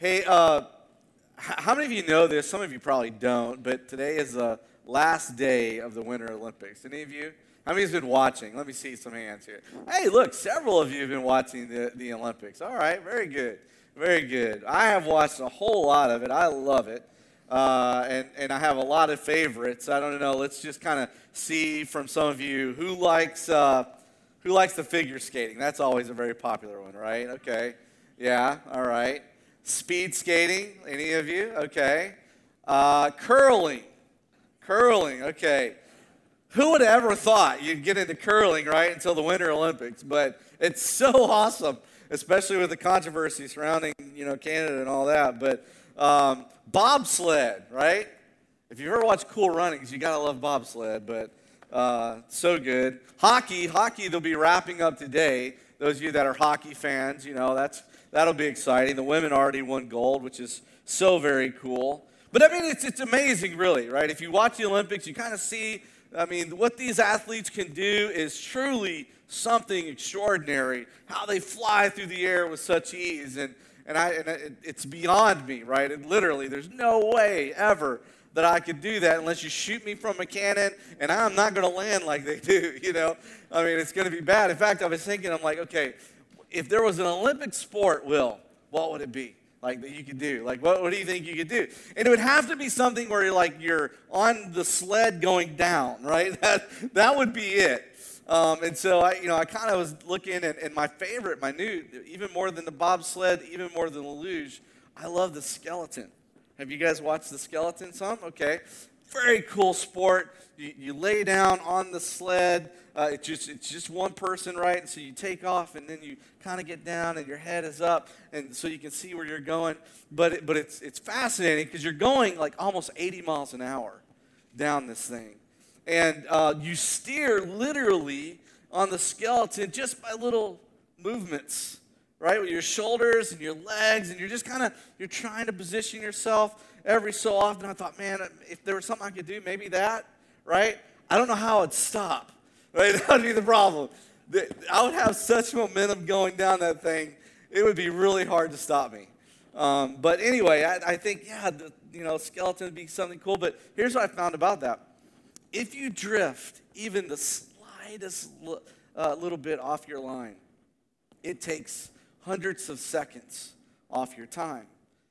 Hey, how many of you know this? Some of you probably don't, but today is the last day of the Winter Olympics. Any of you? How many has been watching? Let me see some hands here. Hey, look, several of you have been watching the Olympics. All right, very good. Very good. I have watched a whole lot of it. I love it. And I have a lot of favorites. I don't know. Let's just kind of see from some of you who likes the figure skating. That's always a very popular one, right? Okay. Yeah, all right. Speed skating, any of you? Okay. Curling, okay. Who would have ever thought you'd get into curling, right, until the Winter Olympics? But it's so awesome, especially with the controversy surrounding, Canada and all that. But bobsled, right? If you've ever watched Cool Runnings, you got to love bobsled, but so good. Hockey, they'll be wrapping up today. Those of you that are hockey fans, that'll be exciting. The women already won gold, which is so very cool. But, it's amazing, really, right? If you watch the Olympics, you kind of see, what these athletes can do is truly something extraordinary. How they fly through the air with such ease. And it's beyond me, right? And literally, there's no way ever that I could do that unless you shoot me from a cannon, and I'm not going to land like they do, it's going to be bad. In fact, I was thinking, I'm like, okay, if there was an Olympic sport, Will, what would it be? Like, that you could do? Like, what do you think you could do? And it would have to be something where you're on the sled going down, right? That would be it. And so I kind of was looking, and my new, even more than the bobsled, even more than the luge, I love the skeleton. Have you guys watched the skeleton some? Okay. Very cool sport. You lay down on the sled. It's just one person, right? And so you take off, and then you kind of get down, and your head is up, and so you can see where you're going. But it's fascinating because you're going like almost 80 miles an hour down this thing. And you steer literally on the skeleton just by little movements, right? With your shoulders and your legs, and you're just you're trying to position yourself every so often. I thought, man, if there was something I could do, maybe that, right? I don't know how it'd stop, right? That would be the problem. I would have such momentum going down that thing, it would be really hard to stop me. But anyway, I think, skeleton would be something cool. But here's what I found about that. If you drift even the slightest little bit off your line, it takes hundreds of seconds off your time.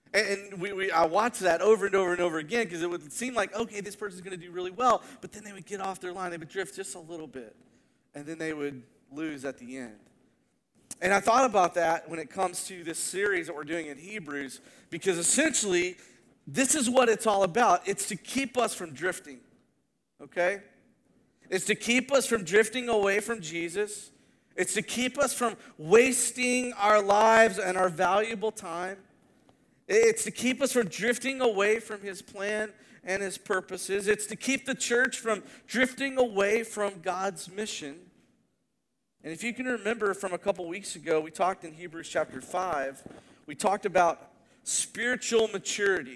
And I watched that over and over and over again because it would seem like, okay, this person's going to do really well, but then they would get off their line, they would drift just a little bit, and then they would lose at the end. And I thought about that when it comes to this series that we're doing in Hebrews, because essentially, this is what it's all about. It's to keep us from drifting, okay? It's to keep us from drifting away from Jesus. It's to keep us from wasting our lives and our valuable time. It's to keep us from drifting away from his plan and his purposes. It's to keep the church from drifting away from God's mission. And if you can remember from a couple weeks ago, we talked in Hebrews chapter 5, we talked about spiritual maturity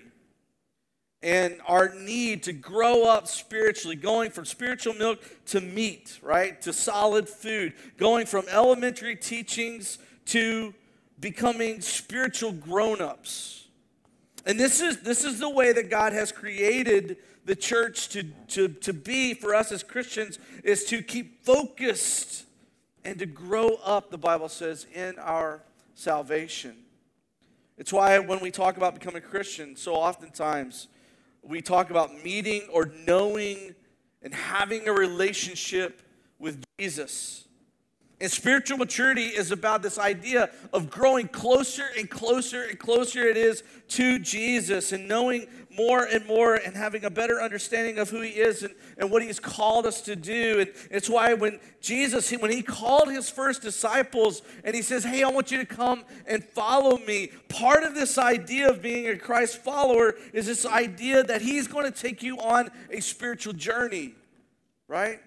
and our need to grow up spiritually, going from spiritual milk to meat, right, to solid food, going from elementary teachings to becoming spiritual grown-ups. And this is the way that God has created the church to be for us as Christians, is to keep focused and to grow up, the Bible says, in our salvation. It's why when we talk about becoming a Christian, so oftentimes we talk about meeting or knowing and having a relationship with Jesus. And spiritual maturity is about this idea of growing closer and closer and closer it is to Jesus, and knowing more and more and having a better understanding of who he is and what he's called us to do. And it's why when Jesus, when he called his first disciples and he says, hey, I want you to come and follow me, part of this idea of being a Christ follower is this idea that he's going to take you on a spiritual journey, right?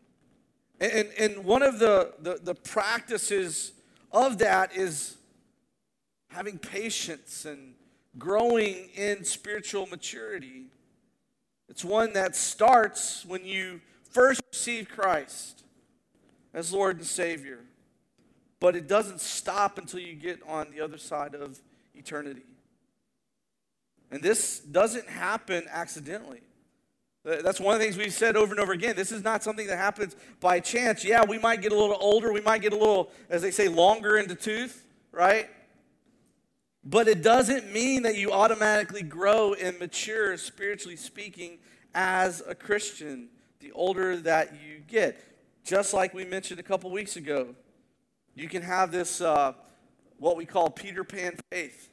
And one of the practices of that is having patience and growing in spiritual maturity. It's one that starts when you first receive Christ as Lord and Savior. But it doesn't stop until you get on the other side of eternity. And this doesn't happen accidentally. That's one of the things we've said over and over again. This is not something that happens by chance. Yeah, we might get a little older. We might get a little, as they say, longer in the tooth, right? But it doesn't mean that you automatically grow and mature, spiritually speaking, as a Christian the older that you get. Just like we mentioned a couple weeks ago, you can have this, what we call Peter Pan faith.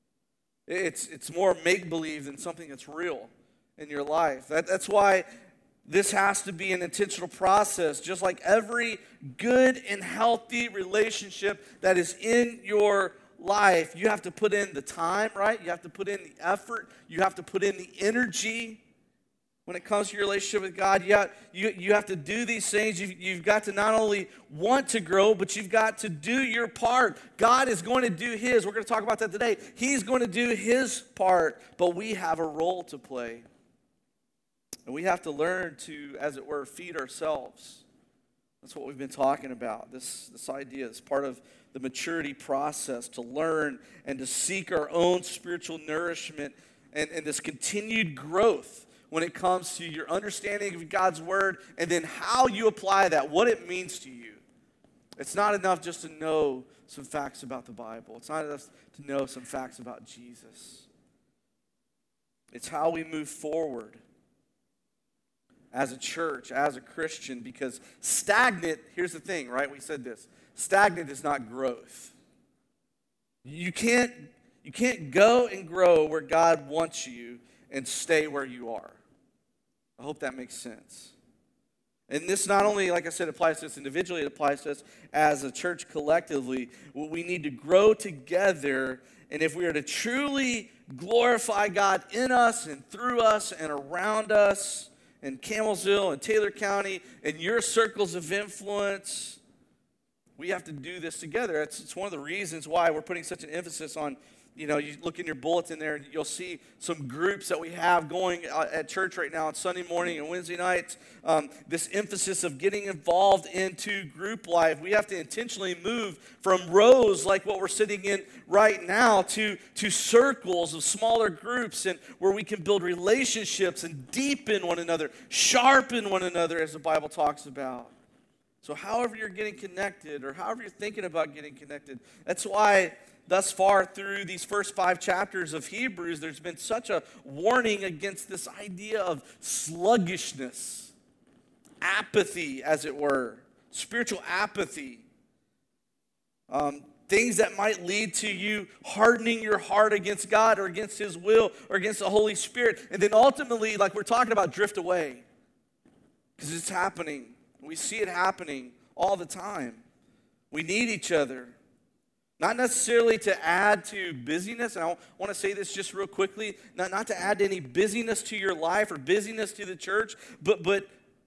It's more make-believe than something that's real in your life. That's why this has to be an intentional process, just like every good and healthy relationship that is in your life. You have to put in the time, right? You have to put in the effort. You have to put in the energy when it comes to your relationship with God. You have to do these things. You've got to not only want to grow, but you've got to do your part. God is going to do His. We're going to talk about that today. He's going to do His part, but we have a role to play. And we have to learn to, as it were, feed ourselves. That's what we've been talking about. This idea is part of the maturity process, to learn and to seek our own spiritual nourishment and this continued growth when it comes to your understanding of God's Word and then how you apply that, what it means to you. It's not enough just to know some facts about the Bible. It's not enough to know some facts about Jesus. It's how we move forward as a church, as a Christian, because stagnant, here's the thing, right? We said this. Stagnant is not growth. You can't go and grow where God wants you and stay where you are. I hope that makes sense. And this not only, like I said, applies to us individually, it applies to us as a church collectively. We need to grow together, and if we are to truly glorify God in us and through us and around us, in Campbellsville and Taylor County and your circles of influence, we have to do this together. It's one of the reasons why we're putting such an emphasis on, you look in your bulletin there and you'll see some groups that we have going at church right now on Sunday morning and Wednesday nights. This emphasis of getting involved into group life. We have to intentionally move from rows like what we're sitting in right now to circles of smaller groups, and where we can build relationships and deepen one another, sharpen one another, as the Bible talks about. So however you're getting connected, or however you're thinking about getting connected, that's why thus far through these first 5 chapters of Hebrews, there's been such a warning against this idea of sluggishness, apathy, as it were, spiritual apathy. Things that might lead to you hardening your heart against God or against His will or against the Holy Spirit. And then ultimately, like we're talking about, drift away. Because it's happening. We see it happening all the time. We need each other. Not necessarily to add to busyness, and I want to say this just real quickly, not to add any busyness to your life or busyness to the church, but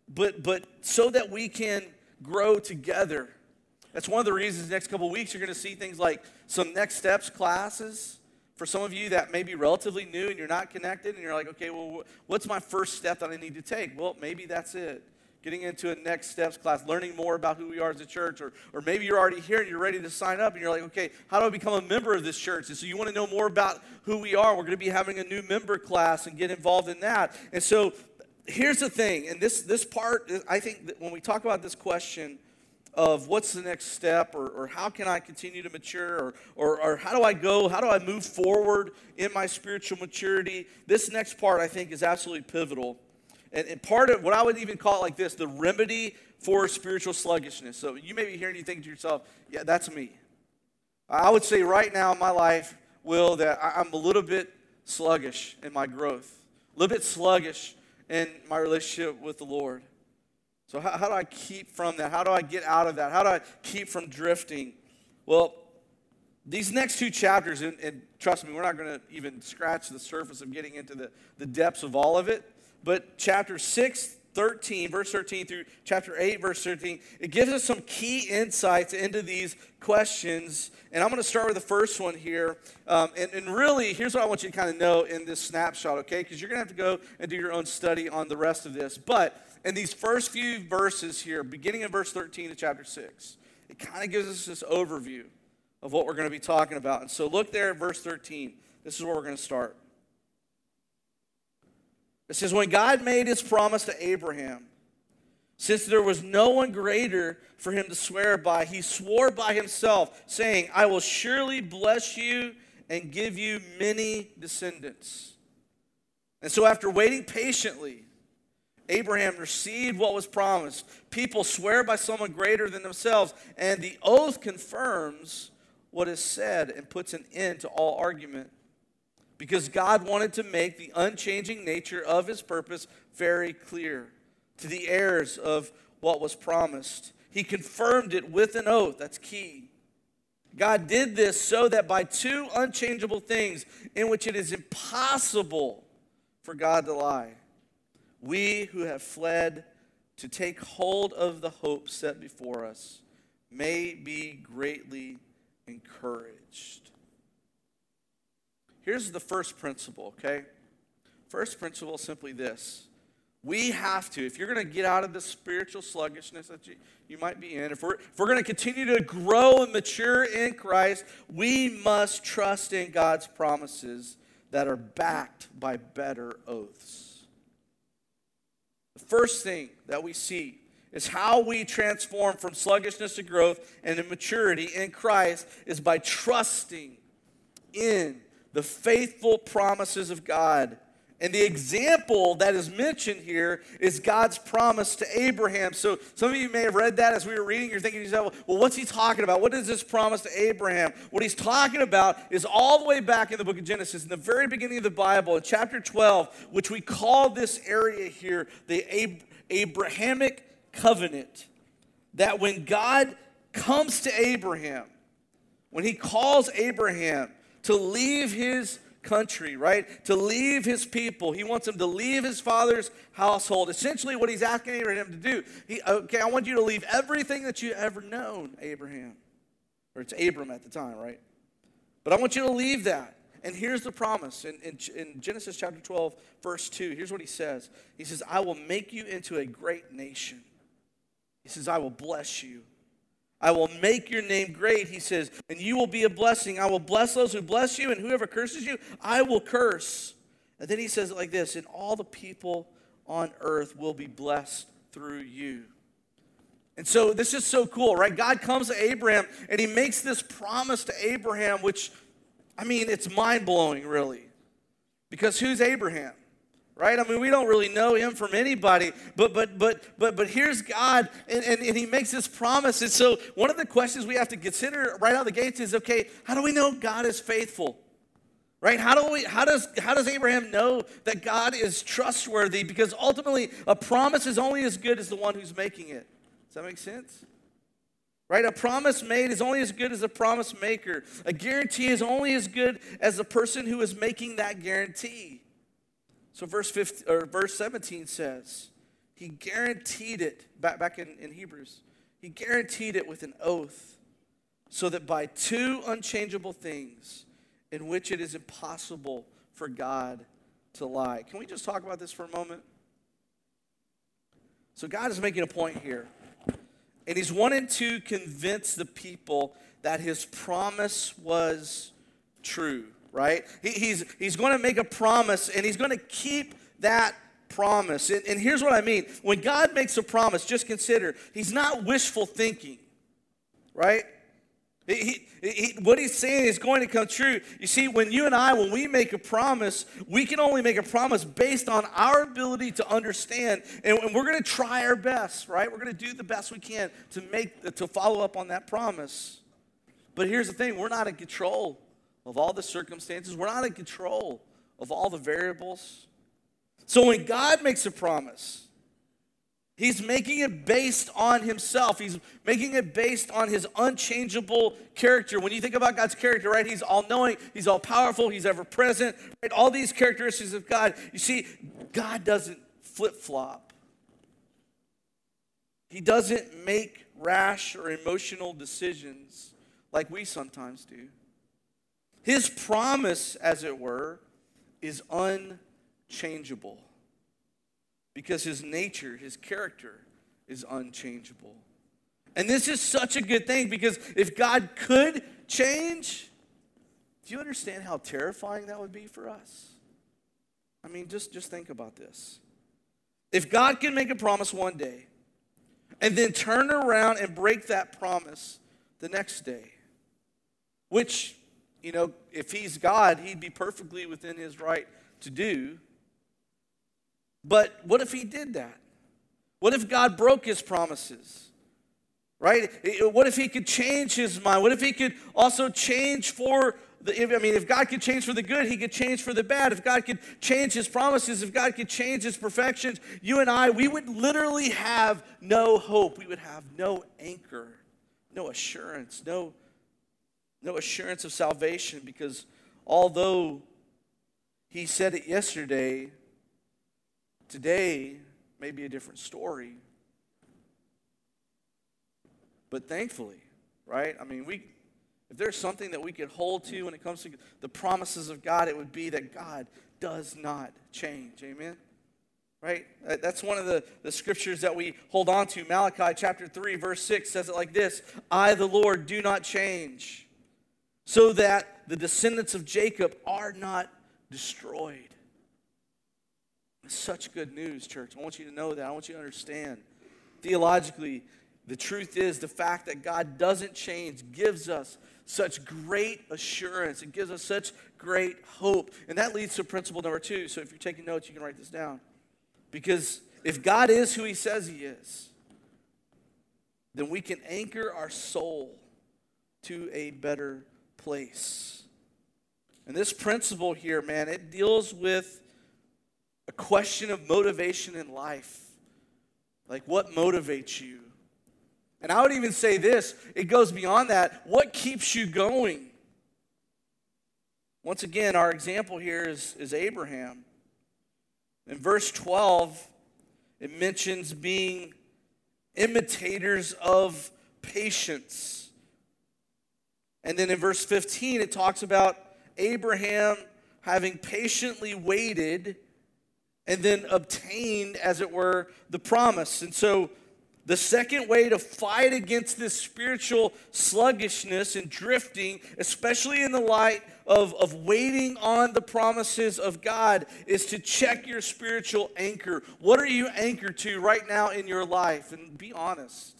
so that we can grow together. That's one of the reasons next couple of weeks you're going to see things like some Next Steps classes. For some of you that may be relatively new and you're not connected, and you're like, okay, well, what's my first step that I need to take? Well, maybe that's it. Getting into a Next Steps class, learning more about who we are as a church, or maybe you're already here and you're ready to sign up and you're like, okay, how do I become a member of this church? And so you want to know more about who we are. We're going to be having a new member class and get involved in that. And so here's the thing, and this part, I think that when we talk about this question of what's the next step, or how can I continue to mature, or how do I move forward in my spiritual maturity, this next part I think is absolutely pivotal. And part of what I would even call it like this, the remedy for spiritual sluggishness. So you may be here and you think to yourself, yeah, that's me. I would say right now in my life, Will, that I'm a little bit sluggish in my growth, a little bit sluggish in my relationship with the Lord. So how do I keep from that? How do I get out of that? How do I keep from drifting? Well, these next 2 chapters, and trust me, we're not going to even scratch the surface of getting into the depths of all of it. But chapter 6, 13, verse 13 through chapter 8, verse 13, it gives us some key insights into these questions. And I'm going to start with the first one here. And really, here's what I want you to kind of know in this snapshot, okay? Because you're going to have to go and do your own study on the rest of this. But in these first few verses here, beginning in verse 13 to chapter 6, it kind of gives us this overview of what we're going to be talking about. And so look there at verse 13. This is where we're going to start. It says, when God made his promise to Abraham, since there was no one greater for him to swear by, he swore by himself, saying, I will surely bless you and give you many descendants. And so after waiting patiently, Abraham received what was promised. People swear by someone greater than themselves, and the oath confirms what is said and puts an end to all argument. Because God wanted to make the unchanging nature of his purpose very clear to the heirs of what was promised. He confirmed it with an oath. That's key. God did this so that by two unchangeable things in which it is impossible for God to lie, we who have fled to take hold of the hope set before us may be greatly encouraged. Here's the first principle, okay? First principle is simply this. We have to, if you're going to get out of the spiritual sluggishness that you might be in, if we're going to continue to grow and mature in Christ, we must trust in God's promises that are backed by better oaths. The first thing that we see is how we transform from sluggishness to growth and to maturity in Christ is by trusting in the faithful promises of God. And the example that is mentioned here is God's promise to Abraham. So some of you may have read that as we were reading. You're thinking to yourself, well, what's he talking about? What is this promise to Abraham? What he's talking about is all the way back in the book of Genesis, in the very beginning of the Bible, in chapter 12, which we call this area here the Abrahamic covenant. That when God comes to Abraham, when he calls Abraham to leave his country, right? To leave his people. He wants him to leave his father's household. Essentially what he's asking Abraham to do. I want you to leave everything that you ever known, Abraham. Or it's Abram at the time, right? But I want you to leave that. And here's the promise. In Genesis chapter 12, verse 2, here's what he says. He says, I will make you into a great nation. He says, I will bless you. I will make your name great, he says, and you will be a blessing. I will bless those who bless you, and whoever curses you, I will curse. And then he says it like this, and all the people on earth will be blessed through you. And so this is so cool, right? God comes to Abraham, and he makes this promise to Abraham, which, I mean, it's mind-blowing, really. Because who's Abraham? Right? I mean, we don't really know him from anybody, but here's God, and he makes this promise. And so one of the questions we have to consider right out of the gates is, okay, how do we know God is faithful? Right? How does Abraham know that God is trustworthy? Because ultimately, a promise is only as good as the one who's making it. Does that make sense? Right? A promise made is only as good as a promise maker. A guarantee is only as good as the person who is making that guarantee. So verse 17 says, he guaranteed it, back in Hebrews, he guaranteed it with an oath, so that by two unchangeable things in which it is impossible for God to lie. Can we just talk about this for a moment? So God is making a point here, and he's wanting to convince the people that his promise was true. Right? He's going to make a promise, and he's going to keep that promise. And here's what I mean. When God makes a promise, just consider, he's not wishful thinking. Right? What he's saying is going to come true. You see, when we make a promise, we can only make a promise based on our ability to understand. And we're going to try our best, right? We're going to do the best we can to follow up on that promise. But here's the thing. We're not in control of all the circumstances. We're not in control of all the variables. So when God makes a promise, he's making it based on himself. He's making it based on his unchangeable character. When you think about God's character, right, he's all-knowing, he's all-powerful, he's ever-present, right? All these characteristics of God. You see, God doesn't flip-flop. He doesn't make rash or emotional decisions like we sometimes do. His promise, as it were, is unchangeable because his nature, his character is unchangeable. And this is such a good thing because if God could change, do you understand how terrifying that would be for us? I mean, just think about this. If God can make a promise one day and then turn around and break that promise the next day, which, if he's God, he'd be perfectly within his right to do. But what if he did that? What if God broke his promises? Right? What if he could change his mind? What if he could also change for if God could change for the good, he could change for the bad. If God could change his promises, if God could change his perfections, you and I, we would literally have no hope. We would have no anchor, no assurance, no assurance of salvation, because although he said it yesterday, today may be a different story. But thankfully, right? I mean, if there's something that we could hold to when it comes to the promises of God, it would be that God does not change. Amen? Right? That's one of the scriptures that we hold on to. Malachi chapter 3, verse 6 says it like this: I, the Lord, do not change, so that the descendants of Jacob are not destroyed. It's such good news, church. I want you to know that. I want you to understand. Theologically, the truth is the fact that God doesn't change gives us such great assurance. It gives us such great hope. And that leads to principle number 2. So if you're taking notes, you can write this down. Because if God is who he says he is, then we can anchor our soul to a better place. And this principle here, man, it deals with a question of motivation in life. Like, what motivates you? And I would even say this, it goes beyond that. What keeps you going? Once again, our example here is Abraham. In verse 12, it mentions being imitators of patience. And then in verse 15, it talks about Abraham having patiently waited and then obtained, as it were, the promise. And so the second way to fight against this spiritual sluggishness and drifting, especially in the light of waiting on the promises of God, is to check your spiritual anchor. What are you anchored to right now in your life? And be honest.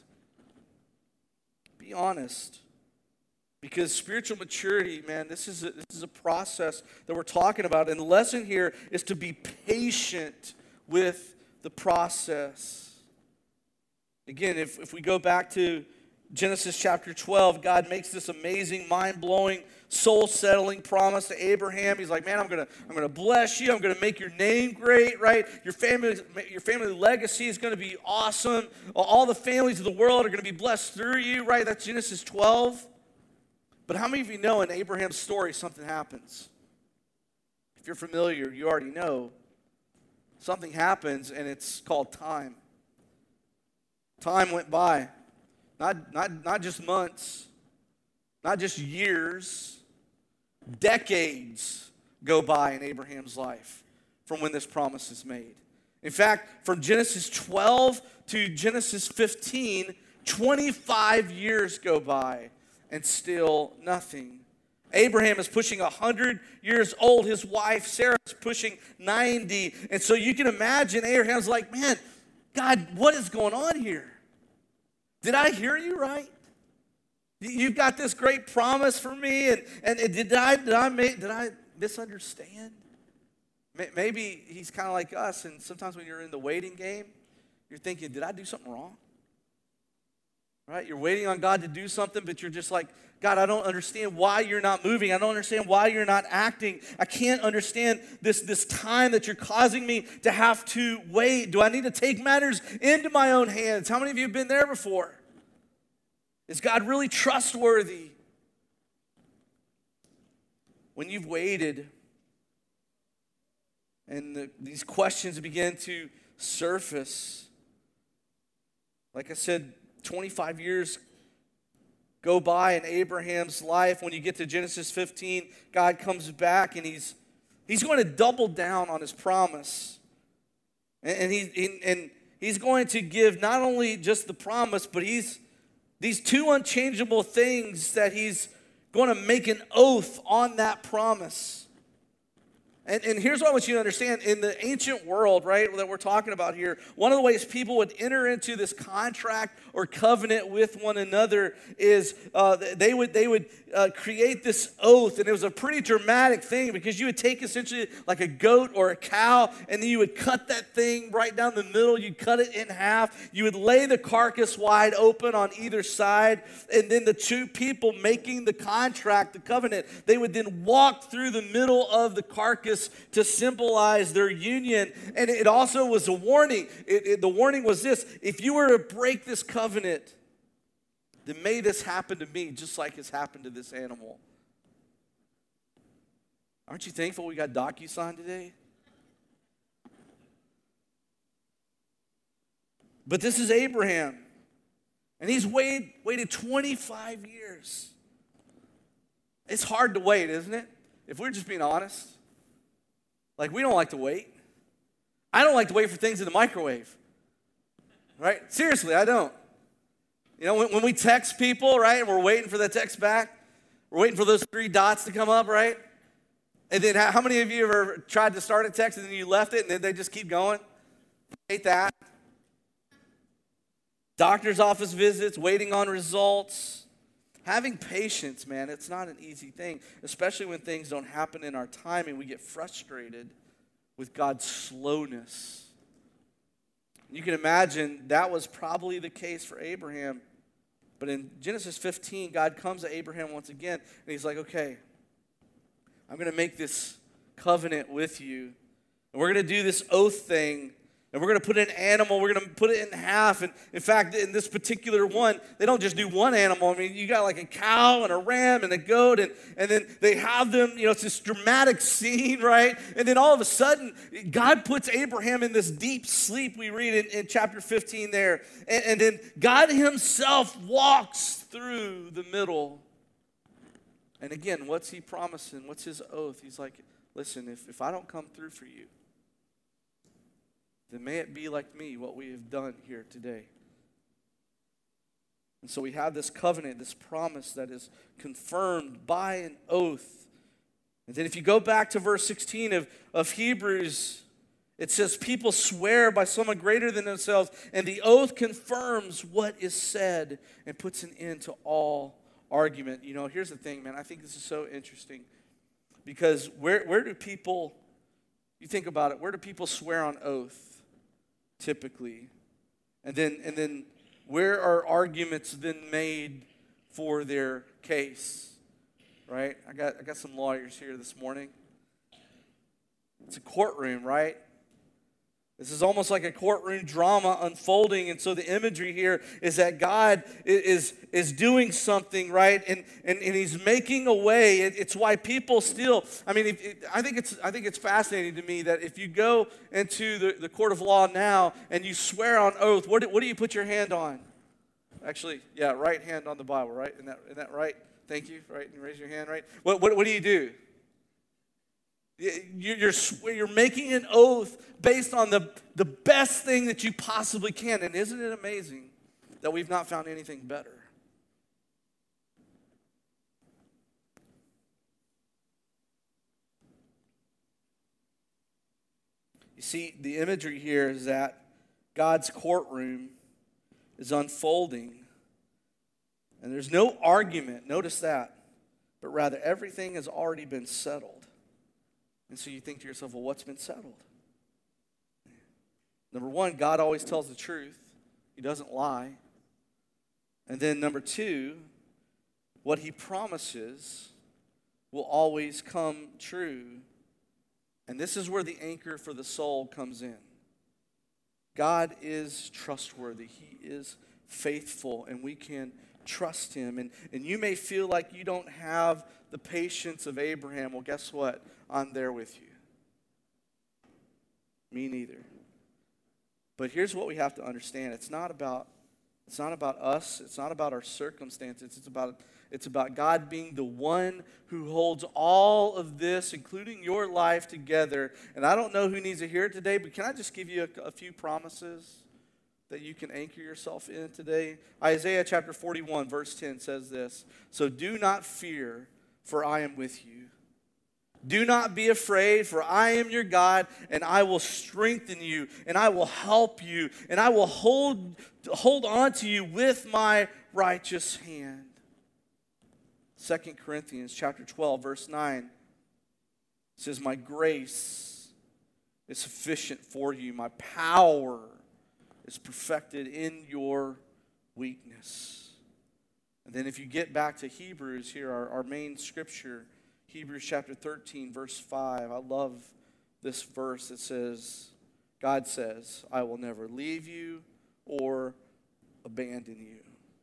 Be honest. Because spiritual maturity, man, this is a process that we're talking about. And the lesson here is to be patient with the process. Again, if we go back to Genesis chapter 12, God makes this amazing, mind-blowing, soul-settling promise to Abraham. He's like, man, I'm gonna bless you. I'm gonna make your name great, right? Your family legacy is gonna be awesome. All the families of the world are gonna be blessed through you, right? That's Genesis 12. But how many of you know in Abraham's story something happens? If you're familiar, you already know. Something happens, and it's called time. Time went by. Not just months, not just years, decades go by in Abraham's life from when this promise is made. In fact, from Genesis 12 to Genesis 15, 25 years go by and still nothing. Abraham is pushing 100 years old. His wife, Sarah, is pushing 90. And so you can imagine Abraham's like, man, God, what is going on here? Did I hear you right? You've got this great promise for me, and did I misunderstand? Maybe he's kind of like us, and sometimes when you're in the waiting game, you're thinking, did I do something wrong? Right? You're waiting on God to do something, but you're just like, God, I don't understand why you're not moving. I don't understand why you're not acting. I can't understand this time that you're causing me to have to wait. Do I need to take matters into my own hands? How many of you have been there before? Is God really trustworthy? When you've waited and these questions begin to surface, like I said, 25 years go by in Abraham's life. When you get to Genesis 15, God comes back and he's going to double down on his promise. And he's going to give not only just the promise, but these two unchangeable things that he's going to make an oath on that promise. And here's what I want you to understand. In the ancient world, right, that we're talking about here, one of the ways people would enter into this contract or covenant with one another is they would create this oath. And it was a pretty dramatic thing because you would take essentially like a goat or a cow, and then you would cut that thing right down the middle. You'd cut it in half. You would lay the carcass wide open on either side. And then the two people making the contract, the covenant, they would then walk through the middle of the carcass to symbolize their union. And it also was a warning. The warning was this: if you were to break this covenant, then may this happen to me just like it's happened to this animal. Aren't you thankful we got DocuSign today? But this is Abraham, and he's waited 25 years. It's hard to wait, isn't it? If we're just being honest. Like, we don't like to wait. I don't like to wait for things in the microwave. Right? Seriously, I don't. You know, when we text people, right, and we're waiting for the text back, we're waiting for those 3 dots to come up, right? And then how many of you have ever tried to start a text and then you left it and then they just keep going? I hate that. Doctor's office visits, waiting on results. Having patience, man, it's not an easy thing, especially when things don't happen in our timing. We get frustrated with God's slowness. You can imagine that was probably the case for Abraham. But in Genesis 15, God comes to Abraham once again, and he's like, okay, I'm going to make this covenant with you, and we're going to do this oath thing. And we're going to put an animal, we're going to put it in half. And in fact, in this particular one, they don't just do one animal. I mean, you got like a cow and a ram and a goat, and then they have them, you know, it's this dramatic scene, right? And then all of a sudden, God puts Abraham in this deep sleep we read in chapter 15 there. And then God himself walks through the middle. And again, what's he promising? What's his oath? He's like, listen, if I don't come through for you, then may it be like me, what we have done here today. And so we have this covenant, this promise that is confirmed by an oath. And then if you go back to verse 16 of Hebrews, it says, people swear by someone greater than themselves, and the oath confirms what is said and puts an end to all argument. You know, here's the thing, man. I think this is so interesting because where do people, you think about it, where do people swear on oath? Typically, and then where are arguments then made for their case? Right? I got some lawyers here this morning. It's a courtroom, right? This is almost like a courtroom drama unfolding, and so the imagery here is that God is doing something, right? And he's making a way. It's why people still, I mean, I think it's fascinating to me that if you go into the court of law now and you swear on oath, what do you put your hand on? Actually, yeah, right hand on the Bible, right? Isn't that right? Thank you, right? And raise your hand, right? What do you do? You're making an oath based on the best thing that you possibly can. And isn't it amazing that we've not found anything better? You see, the imagery here is that God's courtroom is unfolding. And there's no argument, notice that, but rather everything has already been settled. And so you think to yourself, well, what's been settled? Number one, God always tells the truth. He doesn't lie. And then number two, what he promises will always come true. And this is where the anchor for the soul comes in. God is trustworthy. He is faithful, and we can trust him. And you may feel like you don't have the patience of Abraham. Well, guess what? I'm there with you. Me neither. But here's what we have to understand. It's not about us. It's not about our circumstances. It's about God being the one who holds all of this, including your life, together. And I don't know who needs to hear it today, but can I just give you a few promises that you can anchor yourself in today? Isaiah chapter 41, verse 10 says this: "So do not fear, for I am with you. Do not be afraid, for I am your God, and I will strengthen you, and I will help you, and I will hold on to you with my righteous hand. 2 Corinthians chapter 12, verse 9 says, my grace is sufficient for you. My power is perfected in your weakness. And then if you get back to Hebrews here, our main scripture, Hebrews chapter 13, verse 5. I love this verse. It says, God says, I will never leave you or abandon you.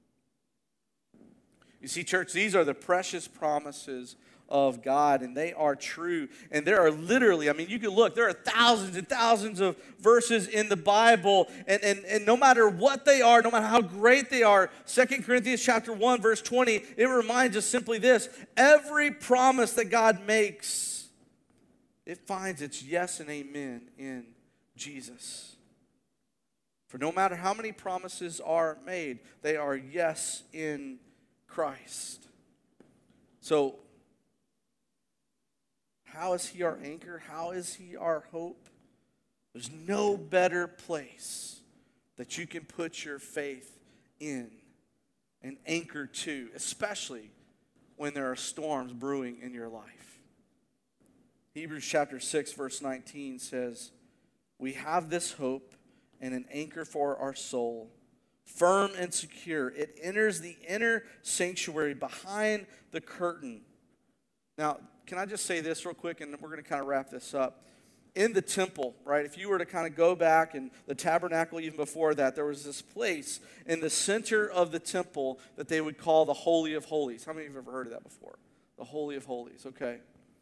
You see, church, these are the precious promises of God, and they are true. And there are literally, you can look, there are thousands and thousands of verses in the Bible, and no matter what they are, no matter how great they are, 2 Corinthians chapter 1, verse 20, it reminds us simply this: every promise that God makes, it finds its yes and amen in Jesus. For no matter how many promises are made, they are yes in Christ. So, how is he our anchor? How is he our hope? There's no better place that you can put your faith in and anchor to, especially when there are storms brewing in your life. Hebrews chapter 6, verse 19 says, we have this hope and an anchor for our soul, firm and secure. It enters the inner sanctuary behind the curtain. Now, can I just say this real quick, and we're going to kind of wrap this up. In the temple, right, if you were to kind of go back, and the tabernacle even before that, there was this place in the center of the temple that they would call the Holy of Holies. How many of you have ever heard of that before? The Holy of Holies, okay.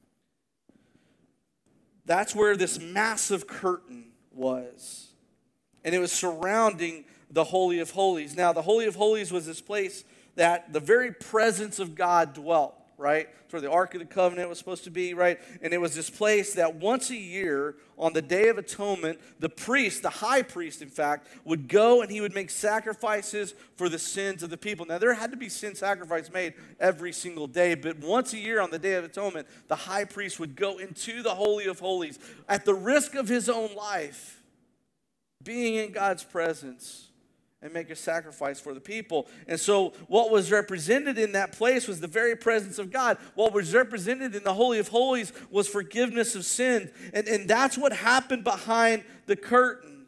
That's where this massive curtain was. And it was surrounding the Holy of Holies. Now, the Holy of Holies was this place that the very presence of God dwelt, right? It's where the Ark of the Covenant was supposed to be, right? And it was this place that once a year, on the Day of Atonement, the priest, the high priest, in fact, would go and he would make sacrifices for the sins of the people. Now, there had to be sin sacrifice made every single day, but once a year on the Day of Atonement, the high priest would go into the Holy of Holies at the risk of his own life, being in God's presence, and make a sacrifice for the people. And so what was represented in that place was the very presence of God. What was represented in the Holy of Holies was forgiveness of sin. And that's what happened behind the curtain.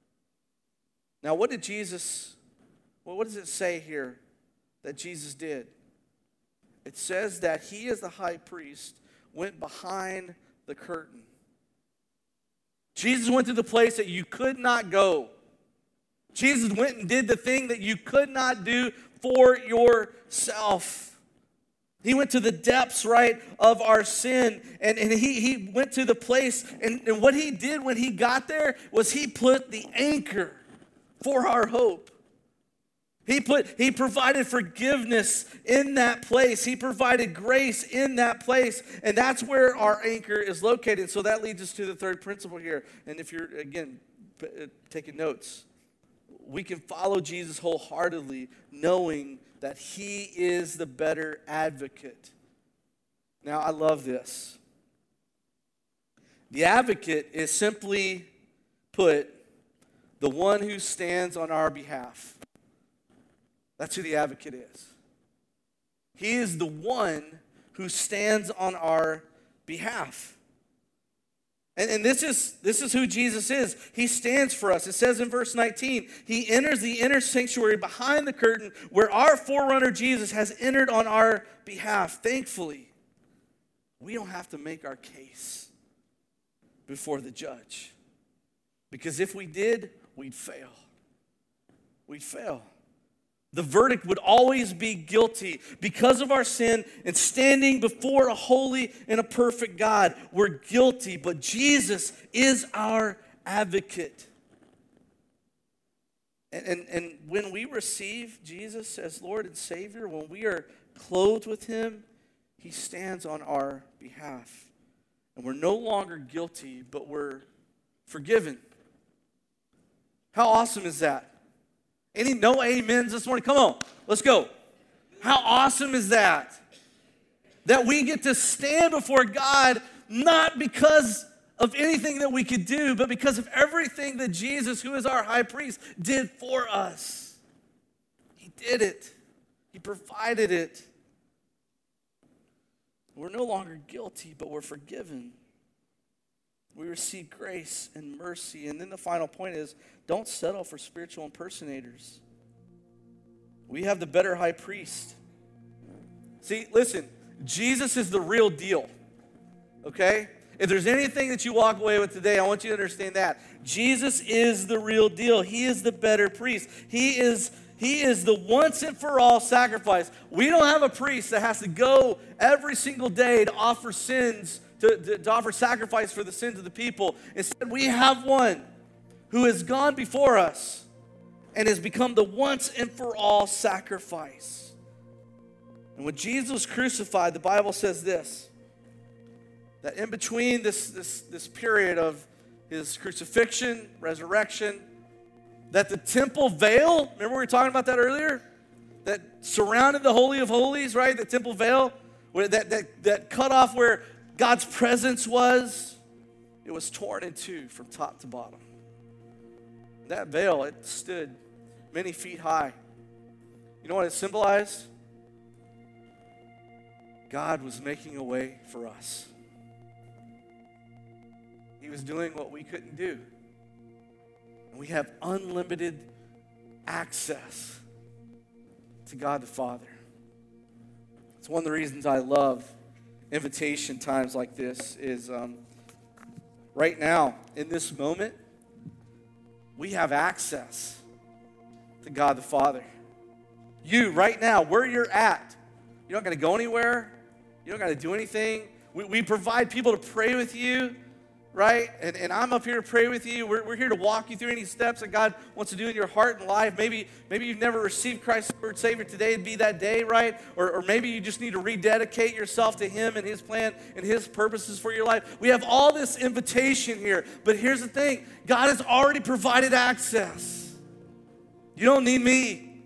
Now, what does it say here that Jesus did? It says that he, as the high priest, went behind the curtain. Jesus went to the place that you could not go. Jesus went and did the thing that you could not do for yourself. He went to the depths, right, of our sin. And he went to the place. And what he did when he got there was he put the anchor for our hope. He provided forgiveness in that place. He provided grace in that place. And that's where our anchor is located. So that leads us to the third principle here. And if you're, again, taking notes, we can follow Jesus wholeheartedly, knowing that he is the better advocate. Now, I love this. The advocate is simply put, the one who stands on our behalf. That's who the advocate is. He is the one who stands on our behalf. And this is who Jesus is. He stands for us. It says in verse 19, he enters the inner sanctuary behind the curtain where our forerunner Jesus has entered on our behalf. Thankfully, we don't have to make our case before the judge. Because if we did, we'd fail. We'd fail. The verdict would always be guilty because of our sin and standing before a holy and a perfect God. We're guilty, but Jesus is our advocate. And when we receive Jesus as Lord and Savior, when we are clothed with him, he stands on our behalf. And we're no longer guilty, but we're forgiven. How awesome is that? Any no amens this morning? Come on, let's go. How awesome is that? That we get to stand before God not because of anything that we could do, but because of everything that Jesus, who is our high priest, did for us. He did it. He provided it. We're no longer guilty, but we're forgiven. We receive grace and mercy. And then the final point is, don't settle for spiritual impersonators. We have the better high priest. See, listen, Jesus is the real deal, okay? If there's anything that you walk away with today, I want you to understand that. Jesus is the real deal. He is the better priest. He is the once and for all sacrifice. We don't have a priest that has to go every single day to offer sins, to offer sacrifice for the sins of the people. Instead, we have one who has gone before us and has become the once and for all sacrifice. And when Jesus was crucified, the Bible says this, that in between this period of his crucifixion, resurrection, that the temple veil, remember we were talking about that earlier? That surrounded the Holy of Holies, right? The temple veil, that cut off where God's presence was, it was torn in two from top to bottom. That veil, it stood many feet high. You know what it symbolized? God was making a way for us. He was doing what we couldn't do. And we have unlimited access to God the Father. It's one of the reasons I love invitation times like this is right now, in this moment, we have access to God the Father. You, right now, where you're at, you're not going to go anywhere. You don't got to do anything. We provide people to pray with you, right? And I'm up here to pray with you. We're here to walk you through any steps that God wants to do in your heart and life. Maybe you've never received Christ as Lord Savior. Today would be that day, right? Or maybe you just need to rededicate yourself to Him and His plan and His purposes for your life. We have all this invitation here. But here's the thing. God has already provided access. You don't need me,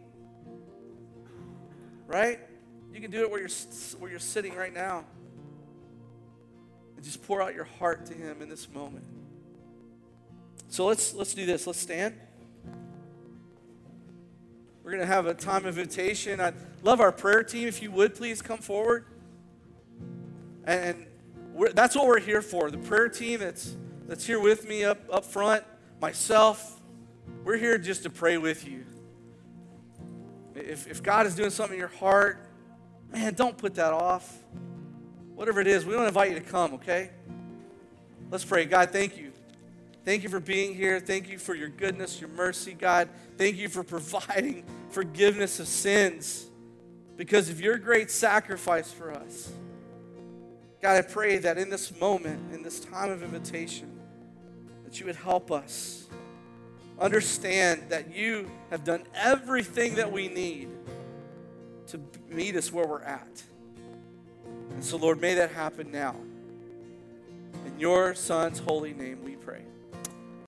right? You can do it where you're sitting right now. And just pour out your heart to Him in this moment. So let's do this. Let's stand. We're going to have a time of invitation. I'd love our prayer team, if you would, please come forward. And that's what we're here for. The prayer team that's here with me up front, myself, we're here just to pray with you. If God is doing something in your heart, man, don't put that off. Whatever it is, we want to invite you to come, okay? Let's pray. God, thank you. Thank you for being here. Thank you for your goodness, your mercy, God. Thank you for providing forgiveness of sins because of your great sacrifice for us. God, I pray that in this moment, in this time of invitation, that you would help us understand that you have done everything that we need to meet us where we're at. And so, Lord, may that happen now. In your Son's holy name we pray.